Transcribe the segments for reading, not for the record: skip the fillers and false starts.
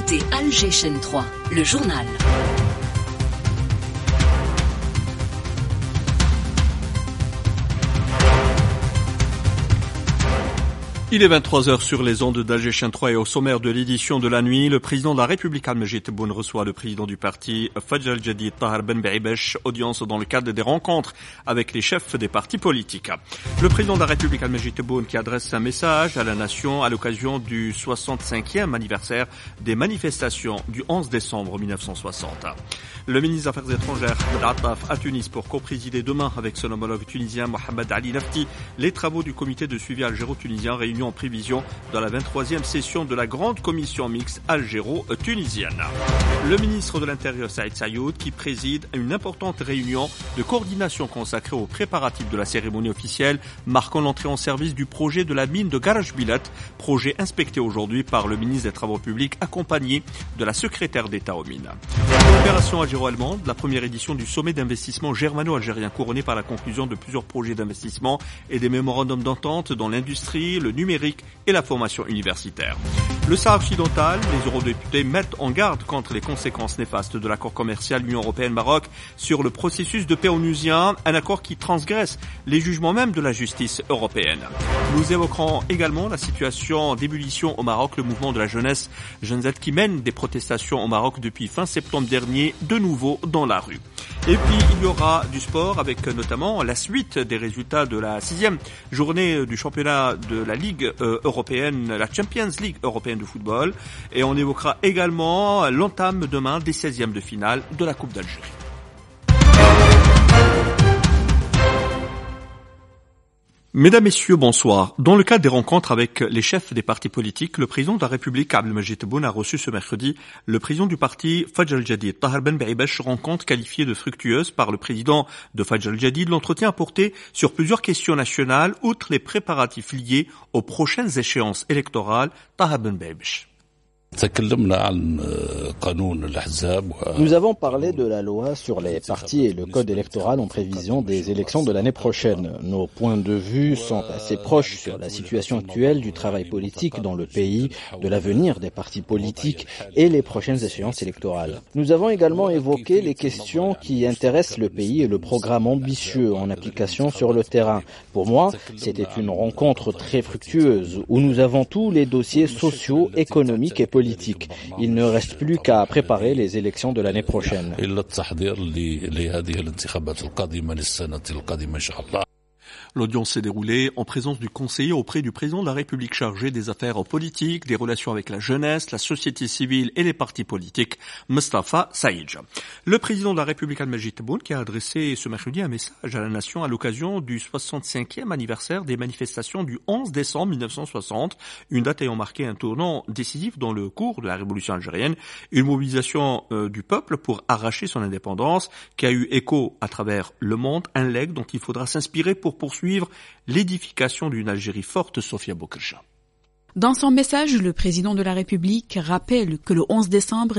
écoutez Alger Chaîne 3, le journal. Il est 23h sur les ondes d'Alger Chaîne 3 et au sommaire de l'édition de la nuit, le président de la République Al-Majid Tebboune reçoit le président du parti Fajr al-Jadid Tahar Ben Baïbesh, audience dans le cadre des rencontres avec les chefs des partis politiques. Le président de la République Al-Majid Tebboune qui adresse un message à la nation à l'occasion du 65e anniversaire des manifestations du 11 décembre 1960. Le ministre des Affaires étrangères Ahmed Attaf à Tunis pour co-présider demain avec son homologue tunisien Mohamed Ali Nafti les travaux du comité de suivi algéro-tunisien réunion en prévision dans la 23e session de la grande commission mixte algéro-tunisienne. Le ministre de l'Intérieur Saïd Sayoud qui préside une importante réunion de coordination consacrée aux préparatifs de la cérémonie officielle marquant l'entrée en service du projet de la mine de Garajbilat, projet inspecté aujourd'hui par le ministre des Travaux publics accompagné de la secrétaire d'État aux mines. L'opération algéro-allemande, la première édition du sommet d'investissement germano-algérien couronné par la conclusion de plusieurs projets d'investissement et des mémorandums d'entente dans l'industrie, le numérique et la formation universitaire. Le Sahara occidental, les eurodéputés mettent en garde contre les conséquences néfastes de l'accord commercial Union européenne-Maroc sur le processus de paix onusien, un accord qui transgresse les jugements même de la justice européenne. Nous évoquerons également la situation d'ébullition au Maroc, le mouvement de la jeunesse Gen Z qui mène des protestations au Maroc depuis fin septembre dernier, de nouveau dans la rue. Et puis il y aura du sport avec notamment la suite des résultats de la 6e journée du championnat de la Ligue européenne, la Champions League européenne de football. Et on évoquera également l'entame demain des 16e de finale de la Coupe d'Algérie. Mesdames, Messieurs, bonsoir. Dans le cadre des rencontres avec les chefs des partis politiques, le président de la République, Abdelmajid Tebboune, a reçu ce mercredi le président du parti Fajr al-Jadid, Tahar Ben Baïbesh, rencontre qualifiée de fructueuse par le président de Fajr al-Jadid. L'entretien a porté sur plusieurs questions nationales, outre les préparatifs liés aux prochaines échéances électorales. Tahar Ben Baïbesh. Nous avons parlé de la loi sur les partis et le code électoral en prévision des élections de l'année prochaine. Nos points de vue sont assez proches sur la situation actuelle du travail politique dans le pays, de l'avenir des partis politiques et les prochaines échéances électorales. Nous avons également évoqué les questions qui intéressent le pays et le programme ambitieux en application sur le terrain. Pour moi, c'était une rencontre très fructueuse où nous avons tous les dossiers sociaux, économiques et politiques. Il ne reste plus qu'à préparer les élections de l'année prochaine. L'audience s'est déroulée en présence du conseiller auprès du président de la République chargé des affaires politiques, des relations avec la jeunesse, la société civile et les partis politiques, Mustafa Saïdj. Le président de la République Al-Majid Tebboune qui a adressé ce mercredi un message à la nation à l'occasion du 65e anniversaire des manifestations du 11 décembre 1960, une date ayant marqué un tournant décisif dans le cours de la révolution algérienne, une mobilisation du peuple pour arracher son indépendance qui a eu écho à travers le monde, un legs dont il faudra s'inspirer pour poursuivre l'édification d'une Algérie forte, Sofia Bokerja. Dans son message, le président de la République rappelle que le 11 décembre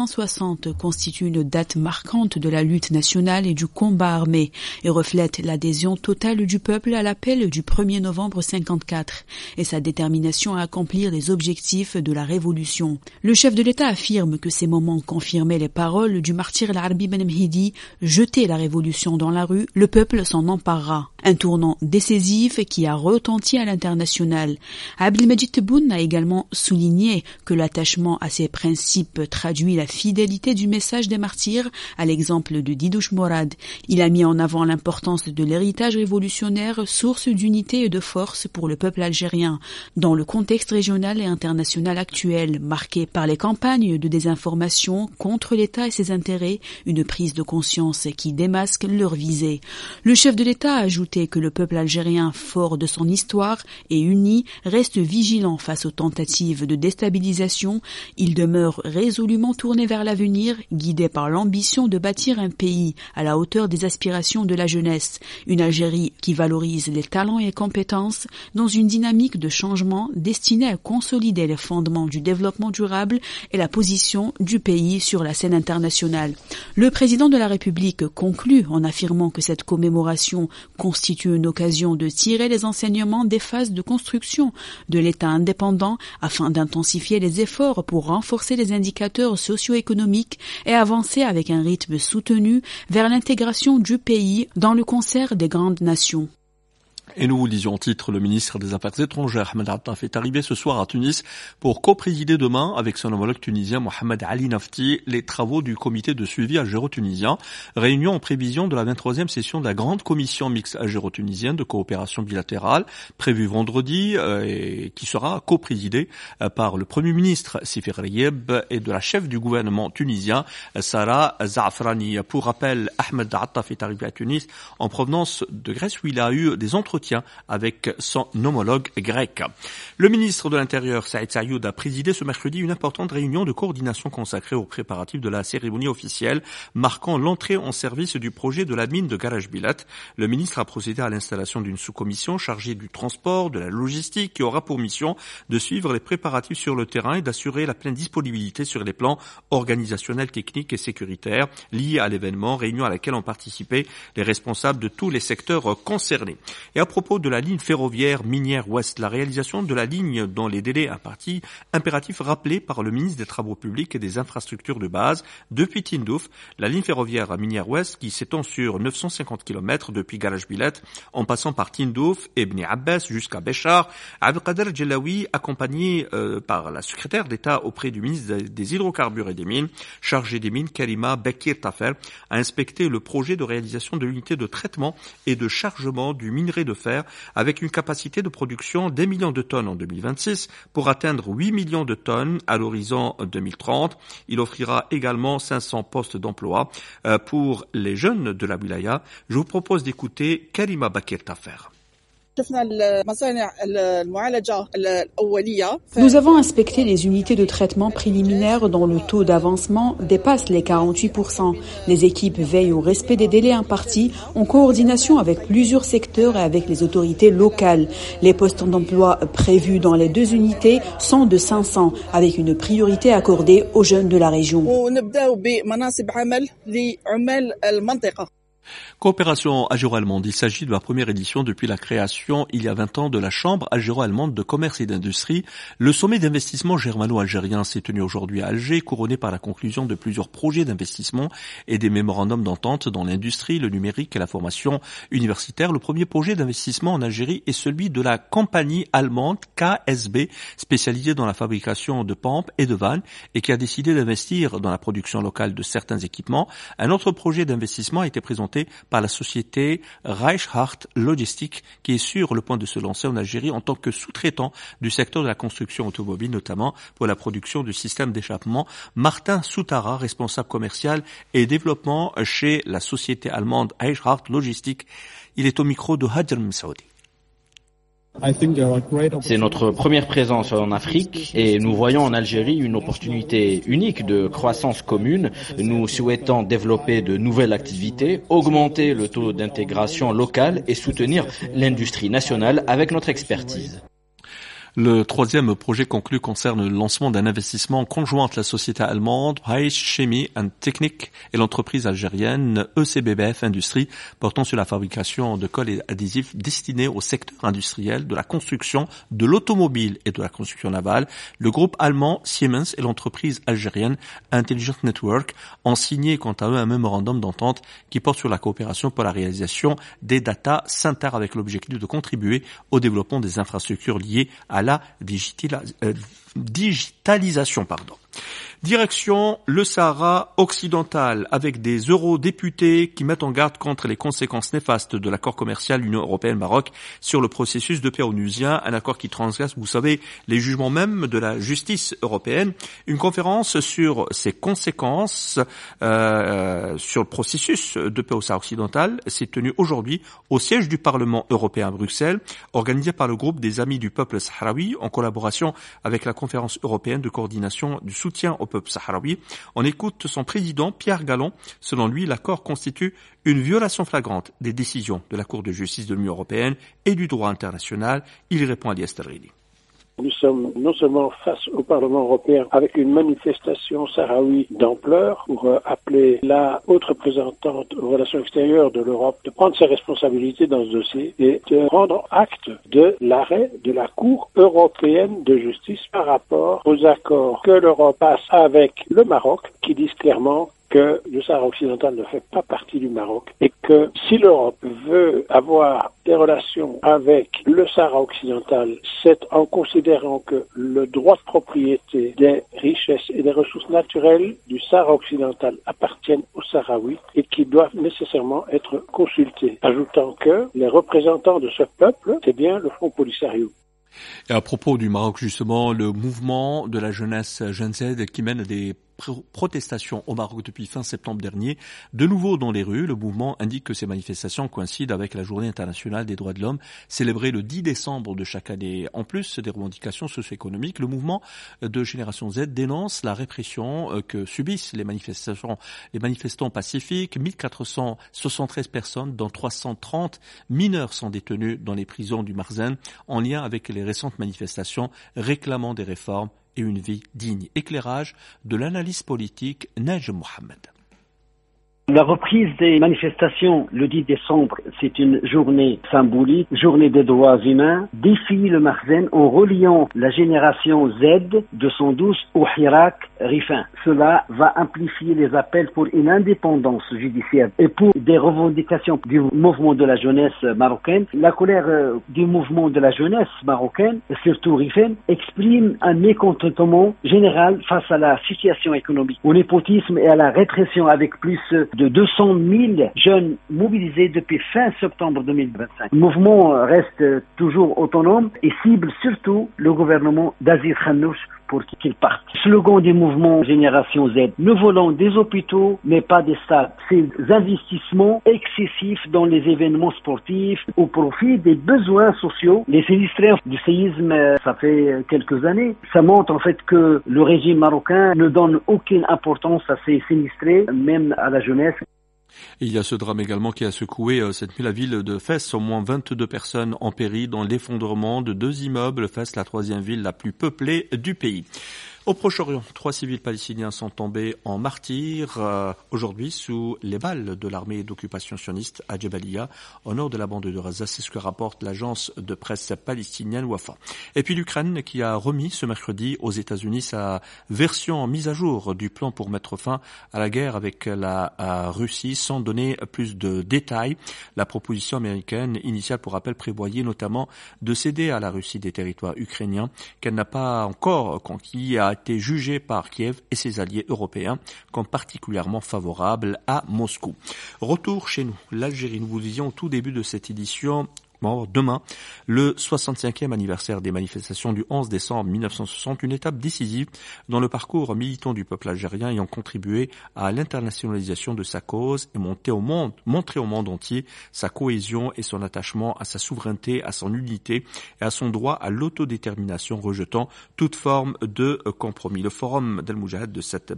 1960 constitue une date marquante de la lutte nationale et du combat armé et reflète l'adhésion totale du peuple à l'appel du 1er novembre 54 et sa détermination à accomplir les objectifs de la révolution. Le chef de l'État affirme que ces moments confirmaient les paroles du martyr Al-Arbi Ben Mhidi « Jetez la révolution dans la rue, le peuple s'en emparera ». Un tournant décisif qui a retenti à l'international. Abdelmajid Tebboune a également souligné que l'attachement à ces principes traduit la fidélité du message des martyrs, à l'exemple de Didouche Morad. Il a mis en avant l'importance de l'héritage révolutionnaire, source d'unité et de force pour le peuple algérien, dans le contexte régional et international actuel, marqué par les campagnes de désinformation contre l'État et ses intérêts, une prise de conscience qui démasque leur visée. Le chef de l'État a ajouté que le peuple algérien, fort de son histoire et uni, reste vigilant face aux tentatives de déstabilisation. Il demeure résolument tourné vers l'avenir, guidé par l'ambition de bâtir un pays à la hauteur des aspirations de la jeunesse. Une Algérie qui valorise les talents et compétences dans une dynamique de changement destinée à consolider les fondements du développement durable et la position du pays sur la scène internationale. Le président de la République conclut en affirmant que cette commémoration constitue une occasion de tirer les enseignements des phases de construction de l'État indépendant afin d'intensifier les efforts pour renforcer les indicateurs socio-économiques et avancer avec un rythme soutenu vers l'intégration du pays dans le concert des grandes nations. Et nous vous le disions en titre, le ministre des Affaires étrangères, Ahmed Attaf, est arrivé ce soir à Tunis pour co-présider demain avec son homologue tunisien, Mohamed Ali Nafti, les travaux du comité de suivi algéro-tunisien, réunion en prévision de la 23e session de la grande commission mixte algéro-tunisienne de coopération bilatérale, prévue vendredi, et qui sera co-présidée par le Premier ministre, Sifir Rayeb, et de la chef du gouvernement tunisien, Sarah Zaafrani. Pour rappel, Ahmed Attaf est arrivé à Tunis en provenance de Grèce où il a eu des entretiens avec son homologue grec. Le ministre de l'Intérieur, Saïd Sayoud, a présidé ce mercredi une importante réunion de coordination consacrée aux préparatifs de la cérémonie officielle marquant l'entrée en service du projet de la mine de Garage-Bilat. Le ministre a procédé à l'installation d'une sous-commission chargée du transport, de la logistique, qui aura pour mission de suivre les préparatifs sur le terrain et d'assurer la pleine disponibilité sur les plans organisationnels, techniques et sécuritaires liés à l'événement, réunion à laquelle ont participé les responsables de tous les secteurs concernés. Et à propos de la ligne ferroviaire minière ouest, la réalisation de la ligne dans les délais impératifs rappelés par le ministre des Travaux publics et des infrastructures de base depuis Tindouf, la ligne ferroviaire minière ouest qui s'étend sur 950 km depuis Garage-Bilat en passant par Tindouf et Bni Abbas jusqu'à Béchar. Abdelkader Djelaoui, accompagné par la secrétaire d'État auprès du ministre des Hydrocarbures et des Mines, chargé des mines Karima Bekir Tafer, a inspecté le projet de réalisation de l'unité de traitement et de chargement du minerai de fer avec une capacité de production d'1 million de tonnes en 2026 pour atteindre 8 millions de tonnes à l'horizon 2030. Il offrira également 500 postes d'emploi pour les jeunes de la wilaya. Je vous propose d'écouter Karima Bekir Tafer. Nous avons inspecté les unités de traitement préliminaires dont le taux d'avancement dépasse les 48%. Les équipes veillent au respect des délais impartis en coordination avec plusieurs secteurs et avec les autorités locales. Les postes d'emploi prévus dans les deux unités sont de 500, avec une priorité accordée aux jeunes de la région. Coopération algéro-allemande. Il s'agit de la première édition depuis la création, il y a 20 ans, de la Chambre algéro-allemande de commerce et d'industrie. Le sommet d'investissement germano-algérien s'est tenu aujourd'hui à Alger, couronné par la conclusion de plusieurs projets d'investissement et des mémorandums d'entente dans l'industrie, le numérique et la formation universitaire. Le premier projet d'investissement en Algérie est celui de la compagnie allemande KSB, spécialisée dans la fabrication de pompes et de vannes et qui a décidé d'investir dans la production locale de certains équipements. Un autre projet d'investissement a été présenté par la société Reichhardt Logistique qui est sur le point de se lancer en Algérie en tant que sous-traitant du secteur de la construction automobile, notamment pour la production du système d'échappement. Martin Soutara, responsable commercial et développement chez la société allemande Reichhardt Logistique, il est au micro de Hajar Msaoudi. C'est notre première présence en Afrique et nous voyons en Algérie une opportunité unique de croissance commune. Nous souhaitons développer de nouvelles activités, augmenter le taux d'intégration locale et soutenir l'industrie nationale avec notre expertise. Le troisième projet conclu concerne le lancement d'un investissement conjoint entre la société allemande Heiss Chemie and Technik et l'entreprise algérienne ECBBF Industrie portant sur la fabrication de colle et adhésifs destinés au secteur industriel de la construction, de l'automobile et de la construction navale. Le groupe allemand Siemens et l'entreprise algérienne Intelligent Network ont signé quant à eux un mémorandum d'entente qui porte sur la coopération pour la réalisation des data centers avec l'objectif de contribuer au développement des infrastructures liées à la digitalisation. Direction le Sahara occidental avec des eurodéputés qui mettent en garde contre les conséquences néfastes de l'accord commercial Union européenne-Maroc sur le processus de paix onusien, un accord qui transgresse, vous savez, les jugements même de la justice européenne. Une conférence sur ces conséquences sur le processus de paix au Sahara occidental s'est tenue aujourd'hui au siège du Parlement européen à Bruxelles, organisée par le groupe des Amis du peuple sahraoui en collaboration avec la conférence européenne de coordination du soutien au peuple sahraoui. On écoute son président Pierre Gallon. Selon lui, l'accord constitue une violation flagrante des décisions de la Cour de justice de l'Union européenne et du droit international. Il répond à Lies Terghili. Nous sommes non seulement face au Parlement européen avec une manifestation sahraoui d'ampleur pour appeler la haute représentante aux relations extérieures de l'Europe de prendre ses responsabilités dans ce dossier et de prendre acte de l'arrêt de la Cour européenne de justice par rapport aux accords que l'Europe passe avec le Maroc, qui disent clairement que le Sahara occidental ne fait pas partie du Maroc et que si l'Europe veut avoir des relations avec le Sahara occidental, c'est en considérant que le droit de propriété des richesses et des ressources naturelles du Sahara occidental appartiennent aux Sahraouis et qui doivent nécessairement être consultés. Ajoutant que les représentants de ce peuple, c'est bien le Front Polisario. Et à propos du Maroc, justement, le mouvement de la jeunesse Gen Z qui mène des protestations au Maroc depuis fin septembre dernier, de nouveau dans les rues. Le mouvement indique que ces manifestations coïncident avec la Journée internationale des droits de l'homme, célébrée le 10 décembre de chaque année. En plus des revendications socio-économiques, le mouvement de Génération Z dénonce la répression que subissent les manifestants pacifiques. 1473 personnes, dont 330 mineurs, sont détenus dans les prisons du Marzen en lien avec les récentes manifestations réclamant des réformes et une vie digne. Éclairage de l'analyse politique Najem Mohamed. La reprise des manifestations le 10 décembre, c'est une journée symbolique, journée des droits humains, défie le Marzen en reliant la génération Z de 112 au Hirak Rifin. Cela va amplifier les appels pour une indépendance judiciaire et pour des revendications du mouvement de la jeunesse marocaine. La colère du mouvement de la jeunesse marocaine, surtout Rifin, exprime un mécontentement général face à la situation économique, au népotisme et à la répression avec plus de 200 000 jeunes mobilisés depuis fin septembre 2025. Le mouvement reste toujours autonome et cible surtout le gouvernement d'Aziz Khanouch pour qu'il parte. Slogan du mouvement Génération Z, nous voulons des hôpitaux mais pas des stades. Ces investissements excessifs dans les événements sportifs au profit des besoins sociaux. Les sinistrés du séisme, ça fait quelques années. Ça montre en fait que le régime marocain ne donne aucune importance à ces sinistrés, même à la jeunesse. Et il y a ce drame également qui a secoué cette nuit la ville de Fès. Au moins 22 personnes en péri dans l'effondrement de 2 immeubles. Fès, la 3e ville la plus peuplée du pays. Au Proche-Orient, 3 civils palestiniens sont tombés en martyrs aujourd'hui sous les balles de l'armée d'occupation sioniste à Jabalia, au nord de la bande de Gaza. C'est ce que rapporte l'agence de presse palestinienne Wafa. Et puis l'Ukraine qui a remis ce mercredi aux États-Unis sa version mise à jour du plan pour mettre fin à la guerre avec la Russie, sans donner plus de détails. La proposition américaine initiale, pour rappel, prévoyait notamment de céder à la Russie des territoires ukrainiens qu'elle n'a pas encore conquis, a été jugé par Kiev et ses alliés européens comme particulièrement favorable à Moscou. Retour chez nous, l'Algérie. Nous vous disions au tout début de cette édition, demain, le 65e anniversaire des manifestations du 11 décembre 1960, une étape décisive dans le parcours militant du peuple algérien ayant contribué à l'internationalisation de sa cause et montrer au monde entier sa cohésion et son attachement à sa souveraineté, à son unité et à son droit à l'autodétermination, rejetant toute forme de compromis. Le forum d'El Moujahid de cette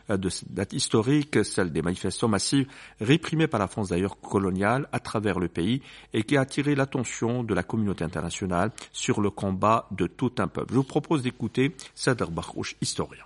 date historique, celle des manifestations massives réprimées par la France d'ailleurs coloniale à travers le pays et qui a attiré l'attention de la communauté internationale sur le combat de tout un peuple. Je vous propose d'écouter Sadr Bakhouch, historien.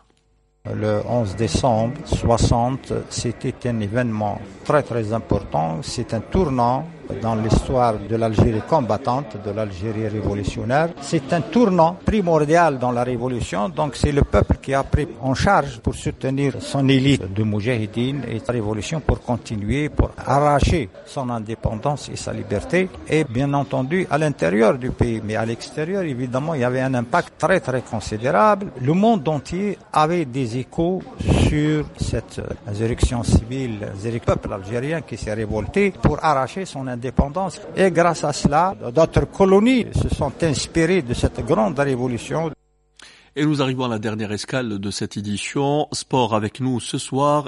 Le 11 décembre 60, c'était un événement très très important. C'est un tournant dans l'histoire de l'Algérie combattante, de l'Algérie révolutionnaire. C'est un tournant primordial dans la révolution. Donc c'est le peuple qui a pris en charge pour soutenir son élite de Moudjahidine et sa révolution pour continuer, pour arracher son indépendance et sa liberté. Et bien entendu à l'intérieur du pays, mais à l'extérieur, évidemment, il y avait un impact très très considérable. Le monde entier avait des échos sur cette insurrection civile, le peuple algérien qui s'est révolté pour arracher son indépendance. Et grâce à cela, d'autres colonies se sont inspirées de cette grande révolution. Et nous arrivons à la dernière escale de cette édition. Sport avec nous ce soir,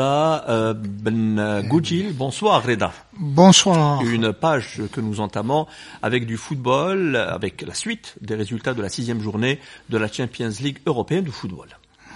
Reda Ben Goudjil. Bonsoir Reda. Bonsoir. Une page que nous entamons avec du football, avec la suite des résultats de la 6e journée de la Champions League européenne de football.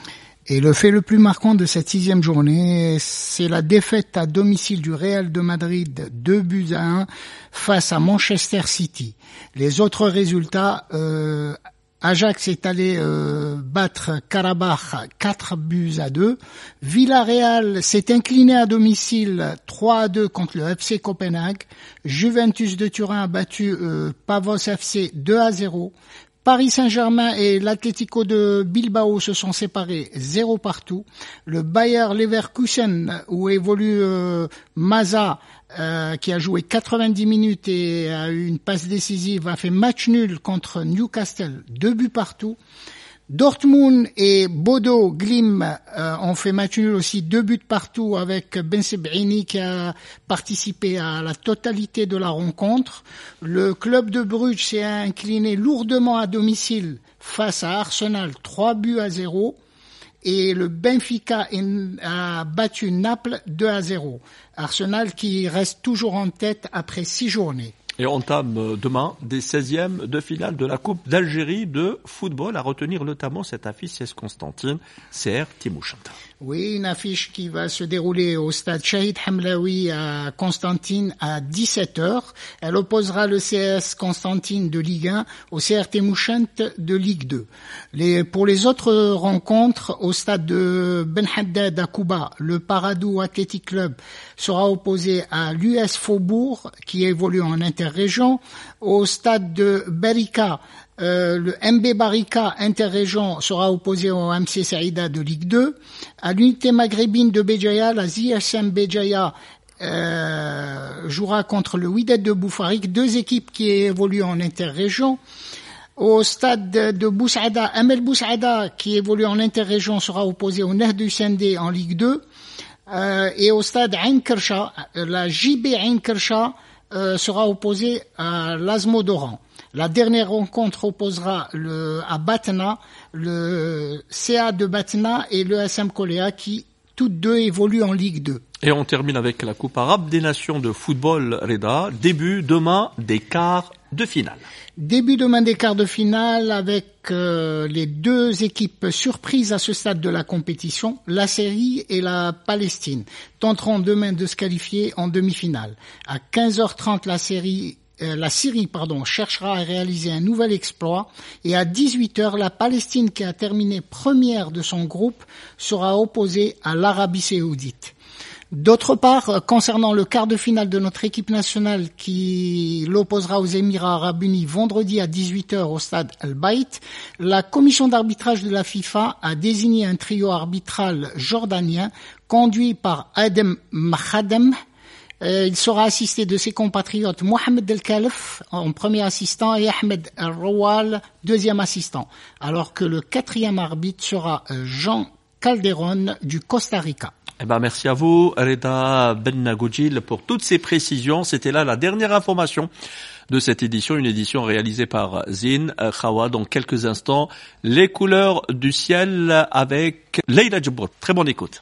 Et le fait le plus marquant de cette 6e journée, c'est la défaite à domicile du Real de Madrid 2-1 face à Manchester City. Les autres résultats Ajax est allé battre Karabakh 4-2. Villarreal s'est incliné à domicile 3-2 contre le FC Copenhague. Juventus de Turin a battu Pavos FC 2-0. Paris Saint-Germain et l'Atlético de Bilbao se sont séparés 0 partout. Le Bayer Leverkusen, où évolue Maza, qui a joué 90 minutes et a eu une passe décisive, a fait match nul contre Newcastle, 2 buts partout. Dortmund et Bodo Glimt ont fait match nul aussi, 2 buts partout, avec Ben Sebaini qui a participé à la totalité de la rencontre. Le club de Bruges s'est incliné lourdement à domicile face à Arsenal, 3-0. Et le Benfica a battu Naples 2-0. Arsenal qui reste toujours en tête après 6 journées. Et on entame demain des 16e de finale de la Coupe d'Algérie de football, à retenir notamment cette affiche CS Constantine, CR Timouchanta. Oui, une affiche qui va se dérouler au stade Shahid Hamlaoui à Constantine à 17h. Elle opposera le CS Constantine de Ligue 1 au CR Temouchant de Ligue 2. Pour les autres rencontres, au stade de Ben Haddad à Kouba, le Paradou Athletic Club sera opposé à l'US Faubourg qui évolue en interrégion. Au stade de Barika, le MB Barika interrégion sera opposé au MC Saïda de Ligue 2. À l'unité maghrébine de Béjaïa, la ZSM Béjaïa jouera contre le Wydad de Boufarik, 2 équipes qui évoluent en interrégion. Au stade de Boussaïda, Amel Boussaïda qui évolue en interrégion sera opposé au Nahd Sendé en Ligue 2. Et au stade Ain Kersha, la JB Ain Kersha sera opposée à l'Azmo d'Oran. La dernière rencontre opposera à Batna, le CA de Batna et le SM Koléa qui, toutes deux, évoluent en Ligue 2. Et on termine avec la Coupe arabe des nations de football, Reda. Début demain des quarts de finale. Début demain des quarts de finale avec les 2 équipes surprises à ce stade de la compétition, la Syrie et la Palestine, tenteront demain de se qualifier en demi-finale. À 15h30, la Syrie cherchera à réaliser un nouvel exploit et à 18h, la Palestine qui a terminé première de son groupe sera opposée à l'Arabie Saoudite. D'autre part, concernant le quart de finale de notre équipe nationale qui l'opposera aux Émirats Arabes Unis vendredi à 18h au stade Al-Bayt, la commission d'arbitrage de la FIFA a désigné un trio arbitral jordanien conduit par Adem Mahadem. Il sera assisté de ses compatriotes Mohamed El Khalef en premier assistant et Ahmed El Rawal deuxième assistant, alors que le 4e arbitre sera Jean Calderon du Costa Rica. Merci à vous, Reda Ben-Nagoudjil, pour toutes ces précisions. C'était là la dernière information de cette édition, une édition réalisée par Zine Khawa. Dans quelques instants, les couleurs du ciel avec Leila Djibour. Très bonne écoute.